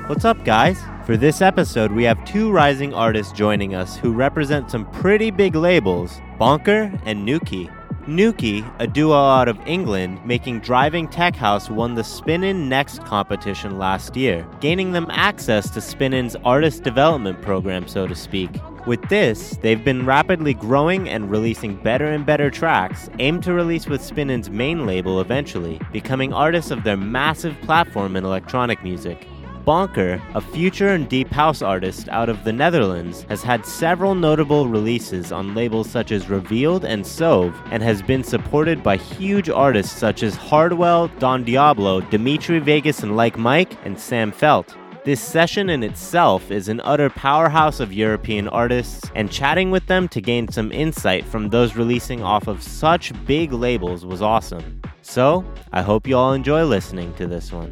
What's up, guys? For this episode, we have two rising artists joining us who represent some pretty big labels, Bonker and Nuki. Nuki, a duo out of England, making Driving Tech House, won the Spin-In Next competition last year, gaining them access to Spin-In's artist development program, so to speak. With this, they've been rapidly growing and releasing better and better tracks, aimed to release with Spin-In's main label eventually, becoming artists of their massive platform in electronic music. Bonker, a future and deep house artist out of the Netherlands, has had several notable releases on labels such as Revealed and Sove, and has been supported by huge artists such as Hardwell, Don Diablo, Dimitri Vegas and Like Mike, and Sam Felt. This session in itself is an utter powerhouse of European artists, and chatting with them to gain some insight from those releasing off of such big labels was awesome. So, I hope you all enjoy listening to this one.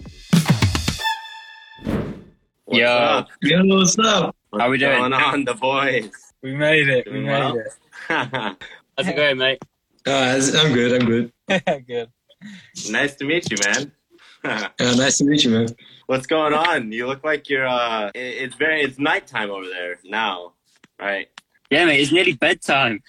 What's up? Yo, what's up? How we doing? What's going on, the boys? We made it. How's it going, mate? I'm good. Good. Nice to meet you, man. Nice to meet you, man. What's going on? You look like you're, it's nighttime over there now, right? Yeah, mate, it's nearly bedtime.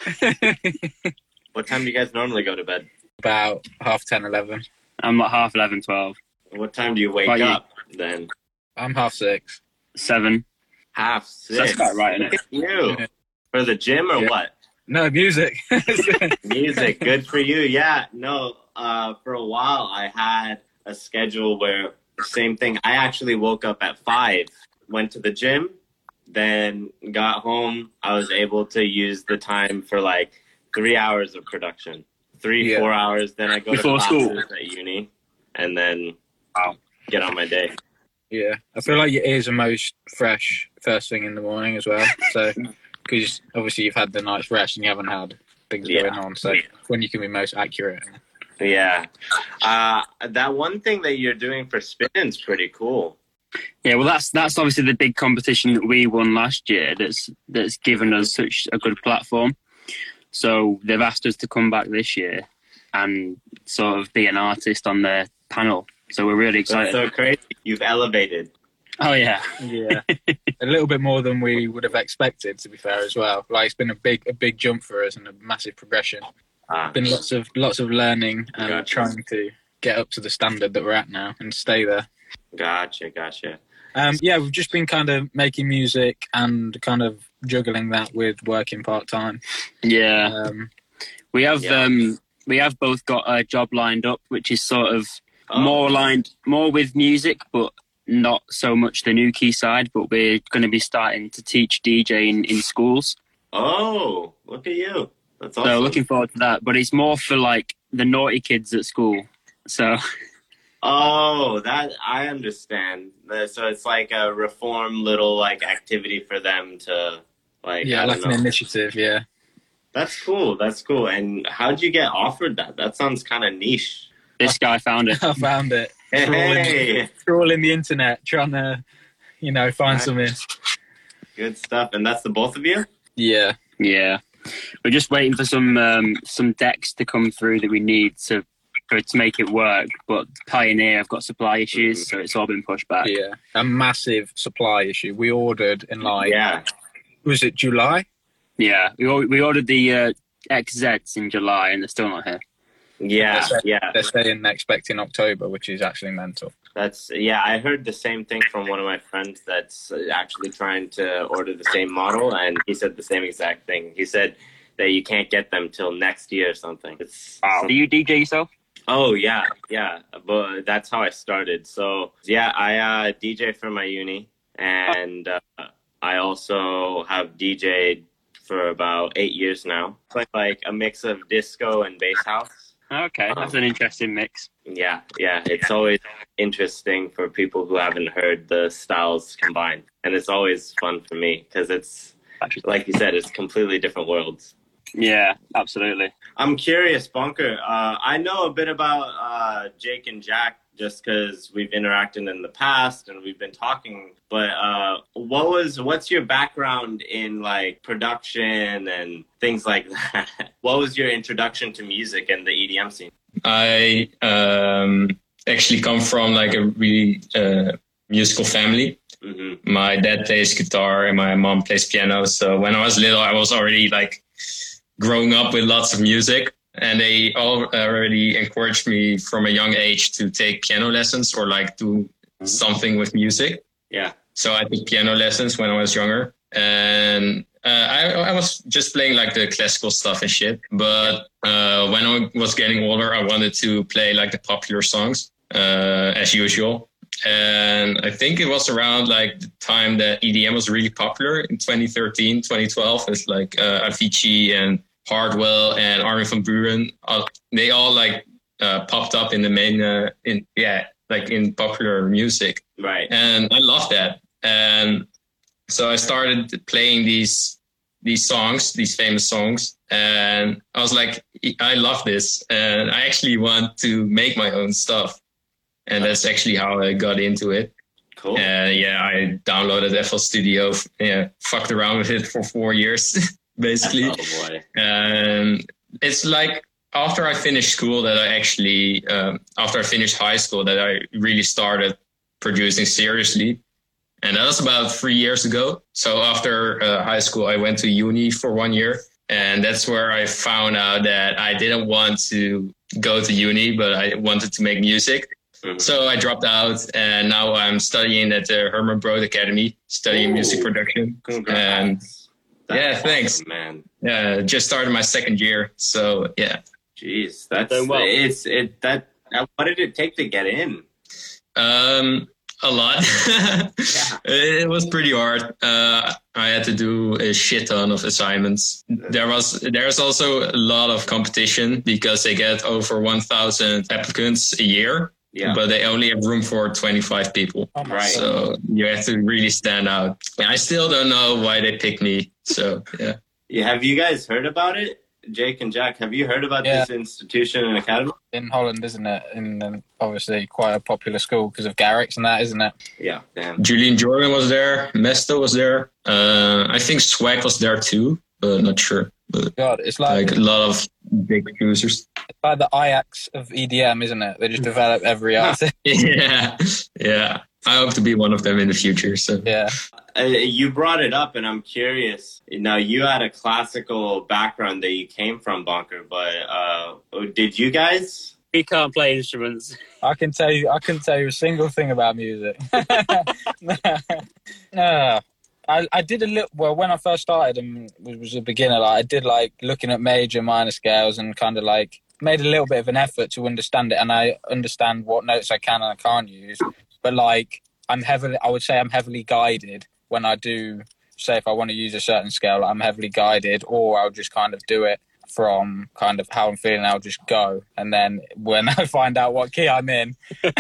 What time do you guys normally go to bed? About 10:30, 11. I'm at 11:30, 12. What time do you wake About you? up then? I'm 6:30. 7. 6:30. That's about right, isn't it? You for the gym or Yeah. what? No, music. Music, good for you. Yeah, no. For a while, I had a schedule where same thing. I actually woke up at 5, went to the gym, then got home. I was able to use the time for like 3 hours of production, 4 hours. Then I go Before to school. classes at uni, and then Wow. get on my day. Yeah, I feel like your ears are most fresh first thing in the morning as well. So, because obviously you've had the night's rest and you haven't had things Yeah. going on. So, when you can be most accurate. Yeah, that one thing that you're doing for Spin-In's pretty cool. Yeah, well, that's obviously the big competition that we won last year that's given us such a good platform. So they've asked us to come back this year and sort of be an artist on their panel. So we're really excited. That's so crazy. You've elevated. Oh, yeah. Yeah, a little bit more than we would have expected, to be fair, as well. Like, it's been a big jump for us and a massive progression. Been lots of learning and Gotcha. trying to get up to the standard that we're at now and stay there. Gotcha. Yeah, we've just been kind of making music and kind of juggling that with working part-time. Yeah. We have Yeah. we have both got a job lined up, which is sort of Oh. more with music, but not so much the Nuki side. But we're going to be starting to teach DJing in schools. Oh, look at you. That's awesome. So looking forward to that. But it's more for like the naughty kids at school. So Oh, that I understand. So it's like a reform little like activity for them to like. Yeah, I like don't an know. initiative, yeah. That's cool. And how'd you get offered that? That sounds kind of niche. this guy found it. I found it. Hey, Trawling the internet, trying to, find Nice. something. good stuff. And that's the both of you? Yeah. Yeah, we're just waiting for some decks to come through that we need to make it work. But Pioneer have got supply issues, so it's all been pushed back. Yeah. A massive supply issue. We ordered in Yeah. was it July? Yeah, we ordered the XZs in July, and they're still not here. Yeah. They're saying they're expecting October, which is actually mental. I heard the same thing from one of my friends that's actually trying to order the same model, and he said the same exact thing. He said that you can't get them till next year or something. Do you DJ yourself? Oh, yeah, but that's how I started. So, yeah, I DJ for my uni, and I also have DJ'd for about 8 years now. Play like a mix of disco and bass house. Okay, that's an interesting mix. Yeah, it's always interesting for people who haven't heard the styles combined. And it's always fun for me because it's, like you said, it's completely different worlds. Yeah, absolutely. I'm curious, Bonker. I know a bit about Jake and Jack just because we've interacted in the past and we've been talking. But what's your background in like production and things like that? What was your introduction to music and the EDM scene? I actually come from like a really musical family. Mm-hmm. My dad plays guitar and my mom plays piano. So when I was little, I was already like growing up with lots of music, and they all already encouraged me from a young age to take piano lessons or like do something with music. Yeah. So I took piano lessons when I was younger, and I was just playing like the classical stuff and shit. But when I was getting older, I wanted to play like the popular songs as usual. And I think it was around like the time that EDM was really popular in 2013, 2012. It's like Avicii and Hardwell and Armin van Buuren. They all like popped up in the main, in popular music. Right. And I loved that. And so I started playing these songs, these famous songs. And I was like, I love this. And I actually want to make my own stuff. And that's actually how I got into it. Cool. I downloaded FL Studio. Yeah, fucked around with it for 4 years, basically. Oh boy. And it's like after I finished school that I actually, after I finished high school, that I really started producing seriously. And that was about 3 years ago. So after high school, I went to uni for 1 year. And that's where I found out that I didn't want to go to uni, but I wanted to make music. Mm-hmm. So I dropped out, and now I'm studying at the Herman Brood Academy, studying music production. Congrats. And thanks, awesome, man. Yeah, just started my second year, so yeah. Jeez, that's what did it take to get in? A lot. Yeah. It was pretty hard. I had to do a shit ton of assignments. There's also a lot of competition because they get over 1,000 applicants a year. Yeah. But they only have room for 25 people. Oh, right. So you have to really stand out. And I still don't know why they picked me. So, yeah. Have you guys heard about it? Jake and Jack, have you heard about this institution and academy? In Holland, isn't it? In obviously quite a popular school because of Garrix and that, isn't it? Yeah. Damn. Julian Jordan was there. Mesto was there. I think Swag was there too, but not sure. But God, it's like a lot of big producers. It's like the Ajax of EDM, isn't it? They just develop every artist. Yeah. I hope to be one of them in the future. So yeah. You brought it up, and I'm curious. Now, you had a classical background that you came from, Bonker, but did you guys? We can't play instruments. I can tell you a single thing about music. I did a little. Well, when I first started and was a beginner, like I did like looking at major, minor scales, and kind of like made a little bit of an effort to understand it. And I understand what notes I can and I can't use. But like I would say I'm heavily guided when I do. Say if I want to use a certain scale, like I'm heavily guided, or I'll just kind of do it from kind of how I'm feeling. I'll just go, and then when I find out what key I'm in,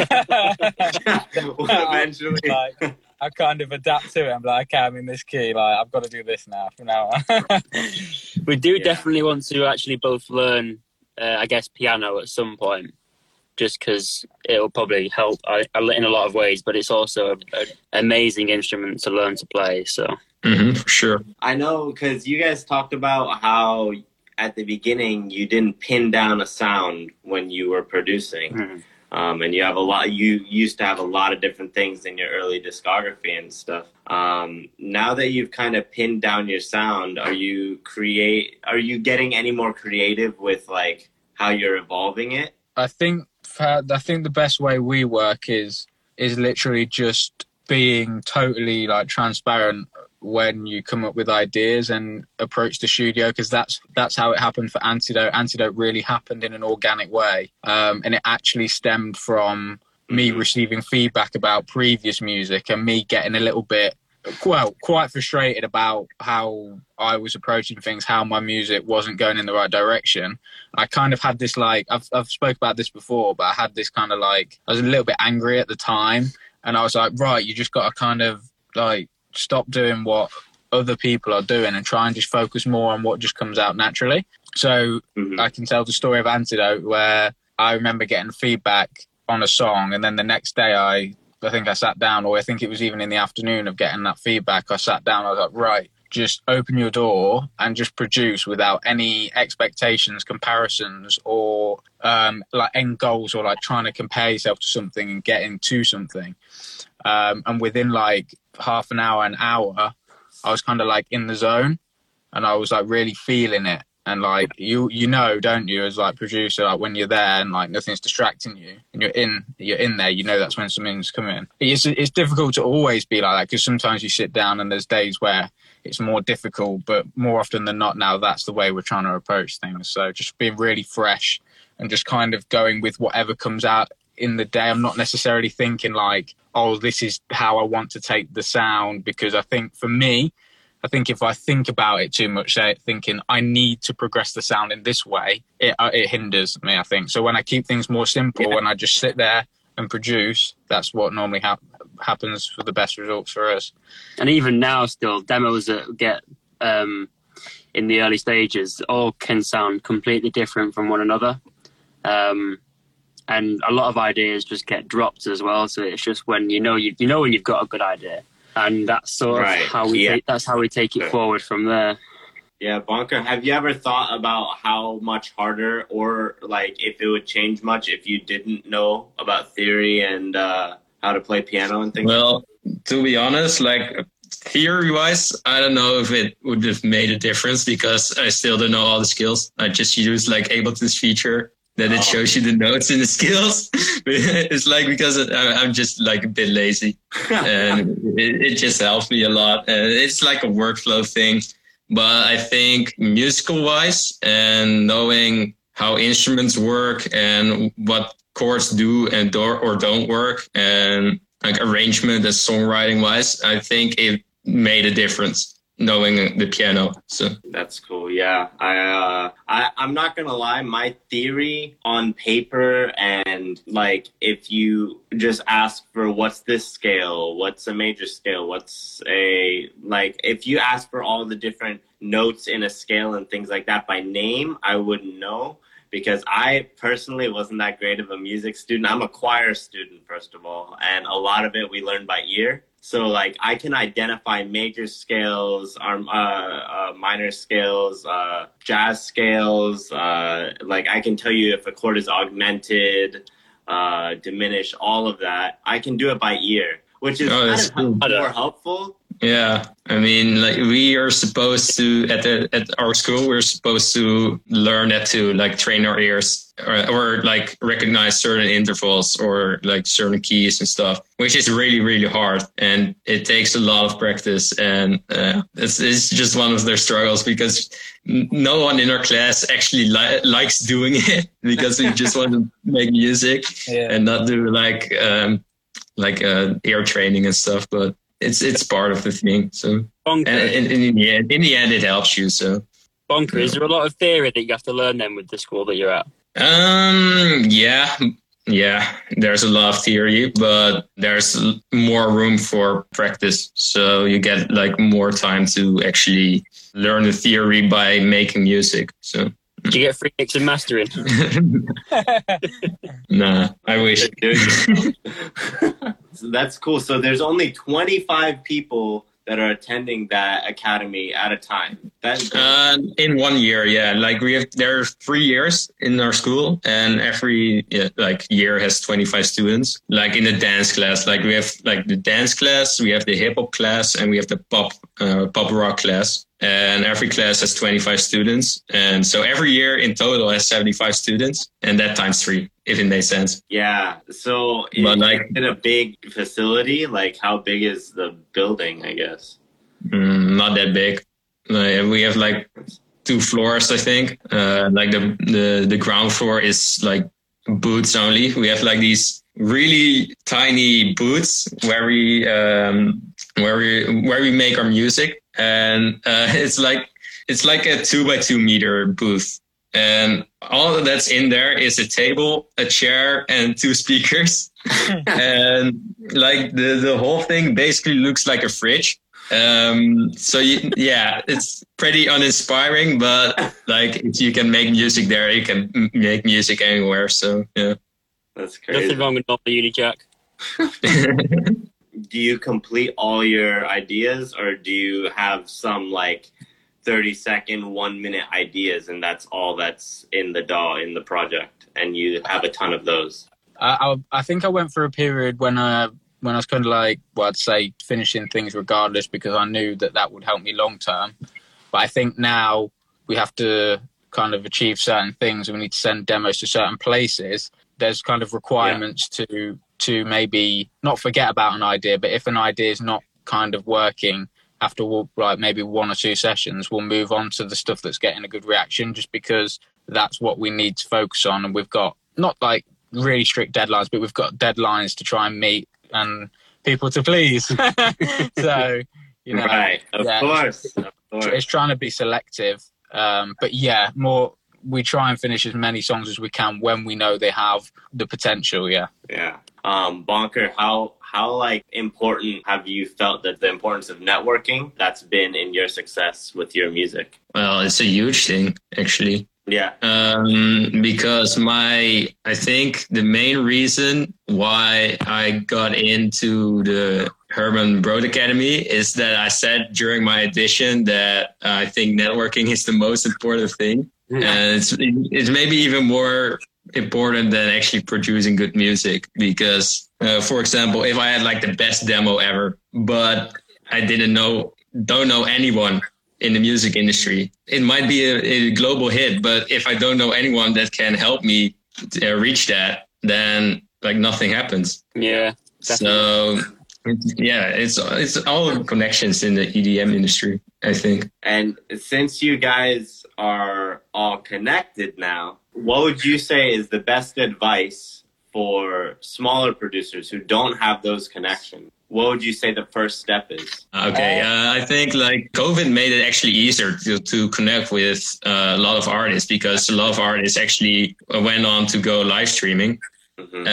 eventually. I kind of adapt to it. I'm like, okay, I'm in this key. Like, I've got to do this now from now on. We do definitely want to actually both learn, I guess, piano at some point, just because it'll probably help in a lot of ways, but it's also an amazing instrument to learn to play. So, for sure. I know, because you guys talked about how at the beginning you didn't pin down a sound when you were producing. Mm-hmm. And you used to have a lot of different things in your early discography and stuff. Now that you've kind of pinned down your sound, are you getting any more creative with like how you're evolving it? I think the best way we work is literally just being totally like transparent when you come up with ideas and approach the studio, because that's how it happened for Antidote. Antidote really happened in an organic way, and it actually stemmed from me receiving feedback about previous music and me getting a little bit quite frustrated about how I was approaching things, how my music wasn't going in the right direction. I kind of had this like I've spoke about this before, but I had this kind of like I was a little bit angry at the time, and I was like, right, you just got to kind of like stop doing what other people are doing and try and just focus more on what just comes out naturally. So I can tell the story of Antidote, where I remember getting feedback on a song, and then the next day I think I sat down, or I think it was even in the afternoon of getting that feedback, I sat down, I was like, right, just open your door and just produce without any expectations, comparisons, or like end goals, or like trying to compare yourself to something and get into something. And within like half an hour, I was kind of like in the zone, and I was like really feeling it. And like you know, don't you, as like producer, like when you're there and like nothing's distracting you, and you're in there, you know that's when something's coming. It's difficult to always be like that, because sometimes you sit down and there's days where it's more difficult, but more often than not now that's the way we're trying to approach things. So just being really fresh and just kind of going with whatever comes out in the day. I'm not necessarily thinking like, oh, this is how I want to take the sound, because I think for me, if I think about it too much, thinking I need to progress the sound in this way, it hinders me, I think. So when I keep things more simple and I just sit there and produce, that's what normally happens for the best results for us. And even now, still, demos that get in the early stages all can sound completely different from one another. And a lot of ideas just get dropped as well. So it's just when you know when you've got a good idea. And that's sort of how we take it forward from there. Yeah, Bonker, have you ever thought about how much harder, or like if it would change much if you didn't know about theory and how to play piano and things? Well, to be honest, like theory-wise, I don't know if it would have made a difference, because I still don't know all the skills. I just use like Ableton's feature that it shows you the notes and the skills. It's like, because I'm just like a bit lazy, and it just helps me a lot. And it's like a workflow thing. But I think musical wise, and knowing how instruments work and what chords do and or don't work, and like arrangement and songwriting wise, I think it made a difference, knowing the piano. So that's cool. Yeah, I'm not gonna lie, my theory on paper, and like if you just ask for what's this scale, what's a major scale, what's a, like if you ask for all the different notes in a scale and things like that by name, I wouldn't know, because I personally wasn't that great of a music student. I'm a choir student, first of all, and a lot of it we learn by ear. So, like, I can identify major scales, minor scales, jazz scales. Like, I can tell you if a chord is augmented, diminished, all of that. I can do it by ear, which is more helpful. Yeah, I mean, like we are supposed to at our school, we're supposed to learn that to like train our ears or like recognize certain intervals or like certain keys and stuff, which is really, really hard, and it takes a lot of practice. And it's just one of their struggles, because no one in our class actually likes doing it, because we just want to make music and not do like ear training and stuff, but. It's part of the thing. So, and in the end, it helps you. So, Bonker, is there a lot of theory that you have to learn then with the school that you're at? Yeah. There's a lot of theory, but there's more room for practice. So you get like more time to actually learn the theory by making music. So. Do you get free mix and mastering? Nah, I wish. So that's cool. So there's only 25 people that are attending that academy at a time. In 1 year, yeah. Like there are 3 years in our school, and every year has 25 students. Like in the dance class, like we have like the dance class, we have the hip hop class, and we have the pop rock class. And every class has 25 students. And so every year in total has 75 students, and that times 3, if it makes sense. Yeah. So in a big facility, like how big is the building, I guess? Not that big. We have like 2 floors, I think. Like the ground floor is like booths only. We have like these really tiny booths where we make our music. And it's like a 2x2 meter booth, and all that's in there is a table, a chair, and 2 speakers. And like the whole thing basically looks like a fridge. So it's pretty uninspiring, but like if you can make music there, you can make music anywhere. So yeah, that's crazy. Nothing wrong with not the Unijack. Do you complete all your ideas, or do you have some like 30-second, 1-minute ideas, and that's all that's in the DAW, in the project, and you have a ton of those? I think I went through a period when when I was kind of like, well, I'd say finishing things regardless, because I knew that would help me long term. But I think now we have to kind of achieve certain things. We need to send demos to certain places. There's kind of requirements to maybe not forget about an idea, but if an idea is not kind of working after like maybe 1 or 2 sessions, we'll move on to the stuff that's getting a good reaction, just because that's what we need to focus on. And we've got not like really strict deadlines, but we've got deadlines to try and meet and people to please. So, you know, right, of course. It's trying to be selective. But yeah, we try and finish as many songs as we can when we know they have the potential. Yeah. Bonker, how like important have you felt that the importance of networking that's been in your success with your music? Well, it's a huge thing, actually. Yeah. Because I think the main reason why I got into the Herman Brood Academy is that I said during my audition that I think networking is the most important thing. Mm-hmm. And it's maybe even more important than actually producing good music, because, for example, if I had like the best demo ever, but I don't know anyone in the music industry, it might be a global hit, but if I don't know anyone that can help me reach that, then like nothing happens. Yeah. Definitely. So yeah, it's all connections in the EDM industry, I think. And since you guys are all connected now, what would you say is the best advice for smaller producers who don't have those connections? What would you say the first step is? Okay, I think like COVID made it actually easier to connect with a lot of artists, because a lot of artists actually went on to go live streaming. Mm-hmm.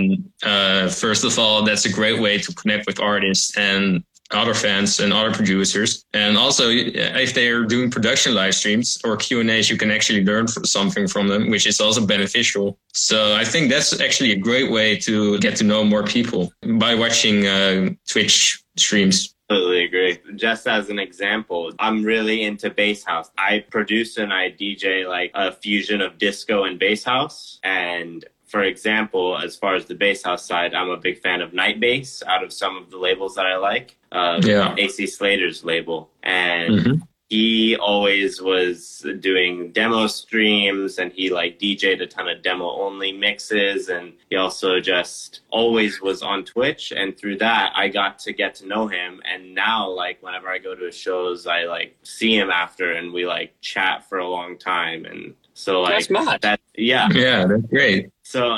And first of all, that's a great way to connect with artists and other fans and other producers. And also, if they're doing production live streams or Q&As, you can actually learn something from them, which is also beneficial. So I think that's actually a great way to get to know more people by watching Twitch streams. Totally agree. Just as an example, I'm really into bass house. I produce and I DJ like a fusion of disco and bass house. And for example, as far as the bass house side, I'm a big fan of Night Bass out of some of the labels that I like. AC Slater's label. And he always was doing demo streams, and he like DJ'd a ton of demo only mixes. And he also just always was on Twitch. And through that, I got to know him. And now, like, whenever I go to his shows, I like see him after and we like chat for a long time. And so like that's yeah, that's great. So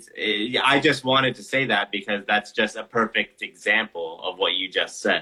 I just wanted to say that because that's just a perfect example of what you just said.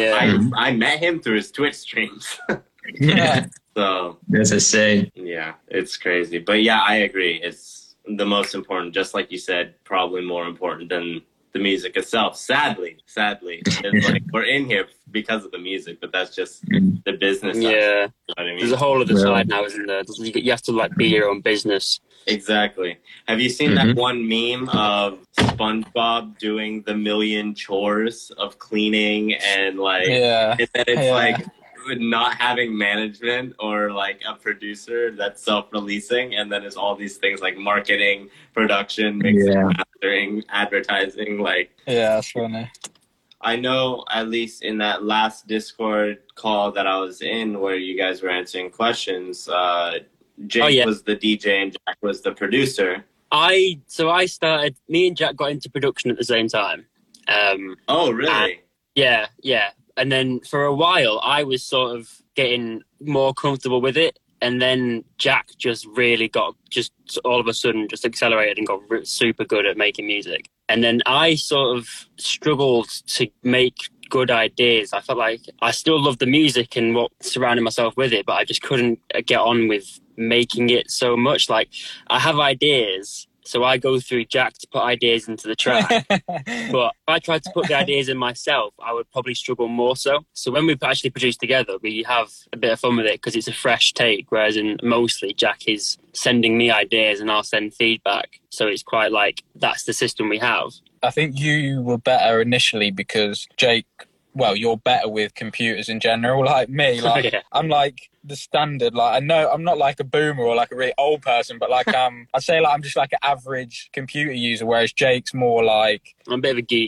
I met him through his Twitch streams. Yeah. So that's insane. Yeah, it's crazy. But yeah, I agree. It's the most important, just like you said, probably more important than the music itself. Sadly. It's like we're in here because of the music, but that's just the business side. Yeah. You know what I mean? There's a whole other side now, isn't there? You have to like be your own business. Exactly. Have you seen that one meme of SpongeBob doing the million chores of cleaning and like, and then it's like not having management or like a producer that's self-releasing, and then it's all these things like marketing, production, mixing, mastering, advertising. Like, yeah, that's funny. I know at least in that last Discord call that I was in where you guys were answering questions, Jake was the DJ and Jack was the producer. Me and Jack got into production at the same time. Oh, really? Yeah. And then for a while, I was sort of getting more comfortable with it. And then Jack just really just all of a sudden just accelerated and got super good at making music. And then I sort of struggled to make good ideas. I felt like I still loved the music and what surrounded myself with it, but I just couldn't get on with making it so much. Like, I have ideas, so I go through Jack to put ideas into the track. But if I tried to put the ideas in myself, I would probably struggle more so. So when we actually produce together, we have a bit of fun with it because it's a fresh take, whereas mostly Jack is sending me ideas and I'll send feedback. So it's quite like, that's the system we have. I think you were better initially because Jake, well, you're better with computers in general, like me. Like I'm like the standard. Like I know I'm not like a boomer or like a really old person, but like I'd say like I'm just like an average computer user, whereas Jake's more like I'm a bit of a geek.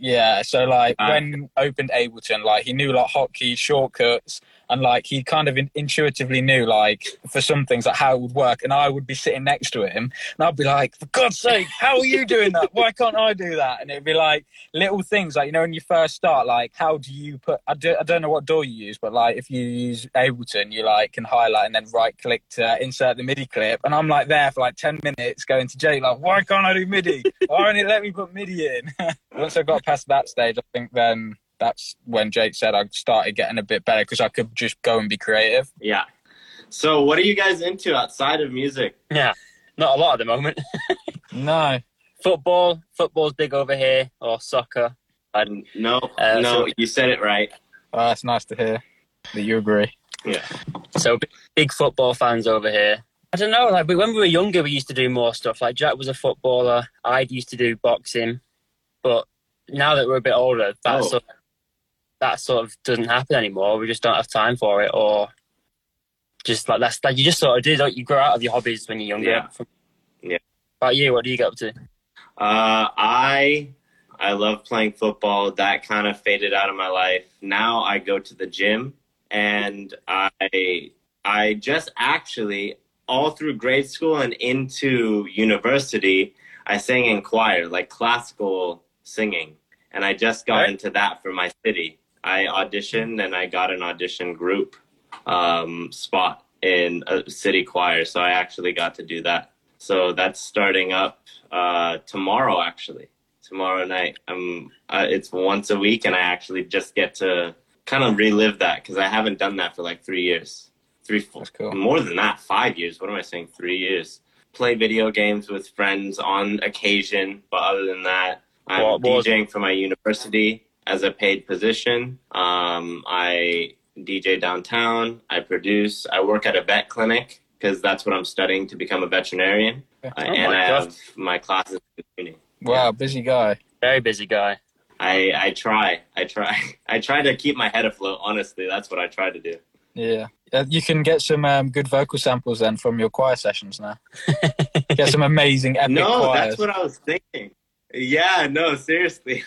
Yeah, so like when opened Ableton, like he knew like hotkeys, shortcuts, and like he kind of intuitively knew like for some things like how it would work. And I would be sitting next to him, and I'd be like, "For God's sake, how are you doing that? Why can't I do that?" And it'd be like little things, like when you first start, like how do you put? I don't know what DAW you use, but like if you use Ableton, you like can highlight and then right click to insert the MIDI clip. And I'm like there for like 10 minutes going to Jake like, "Why can't I do MIDI? Why won't it let me put MIDI in?" Once I got past that stage, I think then that's when Jake said I started getting a bit better because I could just go and be creative. Yeah. So what are you guys into outside of music? Yeah, not a lot at the moment. No. Football's big over here, or soccer. No, you said it right. Oh, that's nice to hear that you agree. Yeah. So big football fans over here. I don't know, like when we were younger, we used to do more stuff. Like Jack was a footballer. I used to do boxing. But now that we're a bit older, that sort of doesn't happen anymore. We just don't have time for it, or just like that's like you just sort of do. Like, you grow out of your hobbies when you're younger. Yeah. About you, what do you get up to? I love playing football. That kind of faded out of my life. Now I go to the gym, and I just actually all through grade school and into university, I sang in choir, like classical singing, and I just got into that for my city. I auditioned and I got an audition group spot in a city choir, so I actually got to do that. So that's starting up tomorrow, actually. Tomorrow night. It's once a week, and I actually just get to kind of relive that because I haven't done that for like 3 years. That's cool. More than that, 5 years. What am I saying? 3 years. Play video games with friends on occasion, but other than that, I'm DJing for my university as a paid position. I DJ downtown. I produce. I work at a vet clinic because that's what I'm studying to become a veterinarian. I have my classes in uni. Wow, busy guy. Very busy guy. I try. I try to keep my head afloat. Honestly, that's what I try to do. Yeah. You can get some good vocal samples then from your choir sessions now. Get some amazing epic choirs. That's what I was thinking. Yeah, no, seriously.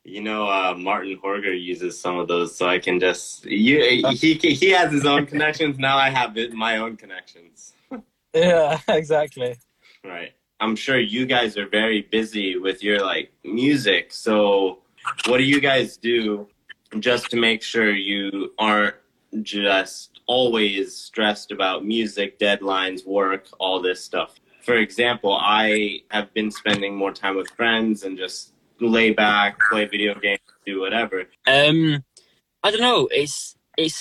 Martin Horger uses some of those, so I can just... he has his own connections, now I have my own connections. Yeah, exactly. Right. I'm sure you guys are very busy with your, music, so what do you guys do just to make sure you aren't just always stressed about music, deadlines, work, all this stuff? For example, I have been spending more time with friends and just lay back, play video games, do whatever. I don't know. It's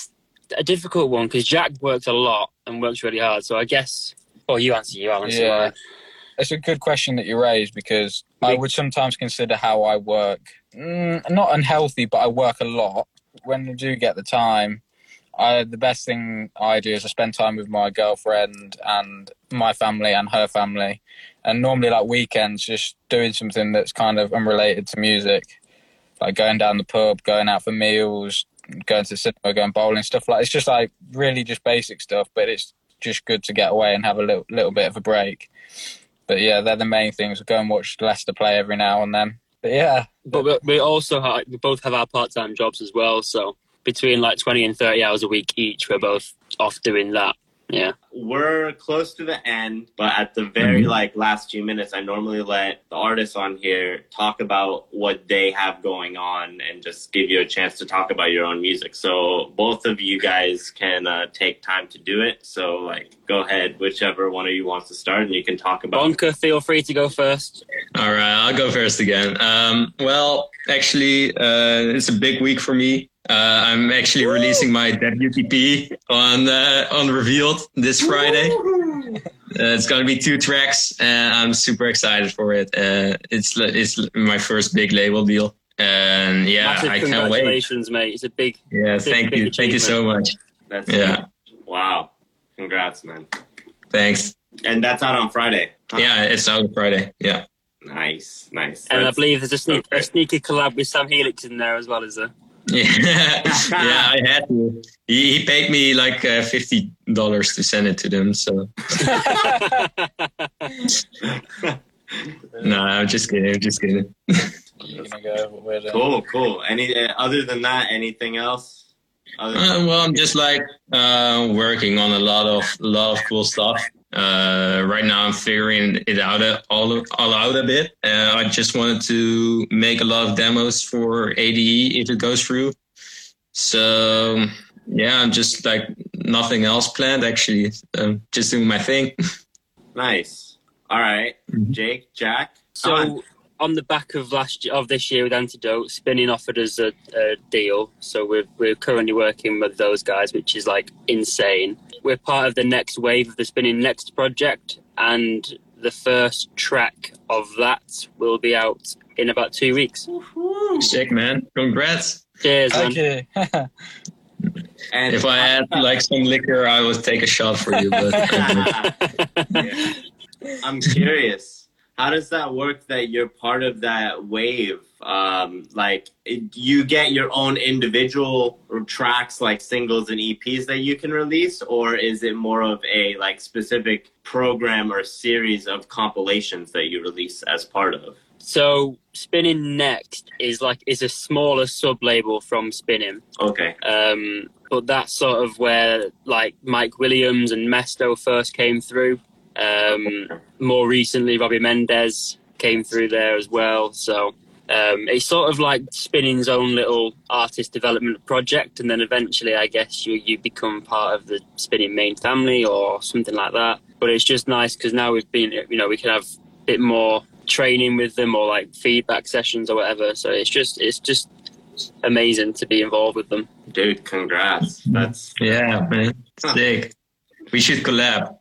a difficult one because Jack works a lot and works really hard. So I guess... Oh, you answer. Yeah. It's a good question that you raised because I would sometimes consider how I work not unhealthy, but I work a lot. When I do get the time, the best thing I do is I spend time with my girlfriend and my family and her family. And normally, weekends, just doing something that's kind of unrelated to music, like going down the pub, going out for meals, going to the cinema, going bowling, stuff like. It's just really just basic stuff, but it's just good to get away and have a little bit of a break. But yeah, they're the main things. We go and watch Leicester play every now and then. But yeah. But we also we both have our part-time jobs as well, so between 20 and 30 hours a week each, we're both off doing that. Yeah. We're close to the end, but at the very last few minutes, I normally let the artists on here talk about what they have going on and just give you a chance to talk about your own music. So both of you guys can take time to do it. So go ahead, whichever one of you wants to start, and you can talk about Bonka, feel free to go first. All right, I'll go first again. Well, actually, it's a big week for me. I'm actually releasing my debut EP on Revealed this Friday. It's going to be 2 tracks, and I'm super excited for it. It's my first big label deal, and Massive I can't wait. Congratulations, mate! It's a big. Yeah, thank you so much. Wow, congrats, man. Thanks. And that's out on Friday. Huh? Yeah, it's out on Friday. Yeah. Nice. And I believe there's a sneaky collab with Sam Helix in there as well, is there? Yeah, I had to. He paid me $50 to send it to them. So No, I'm just kidding. I'm just kidding. You're gonna go with Cool. Any other than that, anything else? Well, I'm just like working on a lot of cool stuff. Right now, I'm figuring it out all out a bit. I just wanted to make a lot of demos for ADE if it goes through. So yeah, I'm just like nothing else planned actually. Just doing my thing. Nice. All right, Jake, Jack. So on the back of this year with Antidote, Spinning offered us a deal. So we're currently working with those guys, which is like insane. We're part of the next wave of the Spinning Next project, and the first track of that will be out in about 2 weeks. Sick, man. Congrats. Cheers, man. Okay. And If I had like some liquor, I would take a shot for you. But Yeah. I'm curious. How does that work that you're part of that wave? You get your own individual tracks, like singles and EPs that you can release, or is it more of a like specific program or series of compilations that you release as part of? So Spinning Next is a smaller sub-label from Spinning. Okay. But that's sort of where like Mike Williams and Mesto first came through. More recently, Robbie Mendez came through there as well. So it's sort of like Spinning's own little artist development project, and then eventually, I guess you become part of the Spinning main family or something like that. But it's just nice because now we can have a bit more training with them or like feedback sessions or whatever. So it's just amazing to be involved with them. Dude, congrats. That's yeah, man. Sick. We should collab.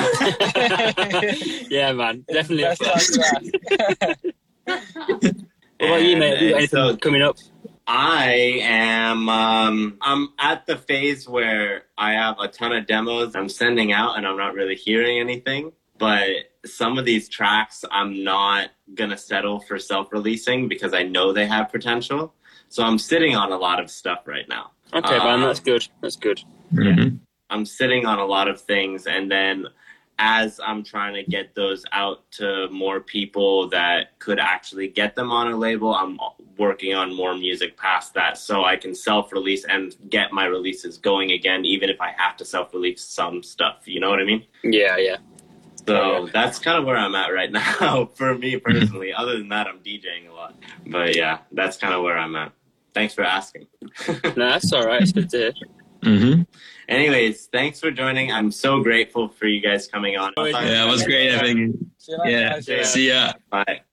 Yeah, man, definitely. That's like What about you, mate? Have you got anything coming up? I am I'm at the phase where I have a ton of demos I'm sending out and I'm not really hearing anything. But some of these tracks I'm not gonna settle for self-releasing because I know they have potential. So I'm sitting on a lot of stuff right now. Okay, man, that's good. That's good. Mm-hmm. I'm sitting on a lot of things, and then as I'm trying to get those out to more people that could actually get them on a label, I'm working on more music past that so I can self-release and get my releases going again, even if I have to self-release some stuff. You know what I mean? Yeah. So that's kind of where I'm at right now for me personally. Other than that, I'm DJing a lot. But yeah, that's kind of where I'm at. Thanks for asking. No, that's all right. It's good to hear. Mm-hmm. Anyways, thanks for joining. I'm so grateful for you guys coming on. Yeah, it was great having you. See you later, Yeah. guys. See ya. Bye.